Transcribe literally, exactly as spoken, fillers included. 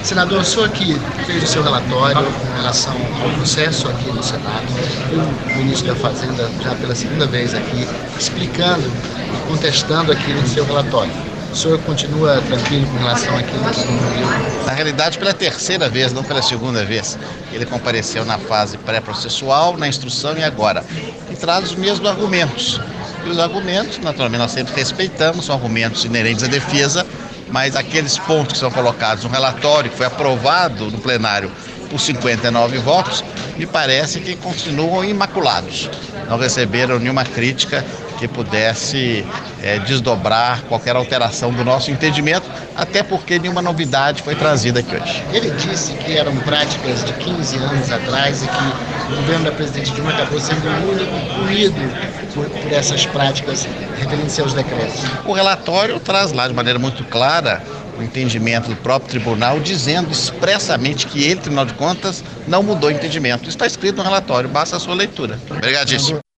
Senador, o senhor aqui fez o seu relatório com relação ao processo aqui no Senado, e o ministro da Fazenda já pela segunda vez aqui, explicando e contestando aqui no seu relatório. O senhor continua tranquilo com relação àquilo que concluiu? Na realidade, pela terceira vez, não pela segunda vez. Ele compareceu na fase pré-processual, na instrução e agora. E traz os mesmos argumentos. E os argumentos, naturalmente, nós sempre respeitamos, são argumentos inerentes à defesa, mas aqueles pontos que são colocados no relatório, que foi aprovado no plenário por cinquenta e nove votos, me parece que continuam imaculados. Não receberam nenhuma crítica que pudesse é, desdobrar qualquer alteração do nosso entendimento, até porque nenhuma novidade foi trazida aqui hoje. Ele disse que eram práticas de quinze anos atrás e que o governo da presidente Dilma acabou sendo o único punido por, por essas práticas referentes aos decretos. O relatório traz lá de maneira muito clara o entendimento do próprio tribunal, dizendo expressamente que ele, Tribunal de Contas, não mudou o entendimento. Isso está escrito no relatório, basta a sua leitura. Obrigadíssimo.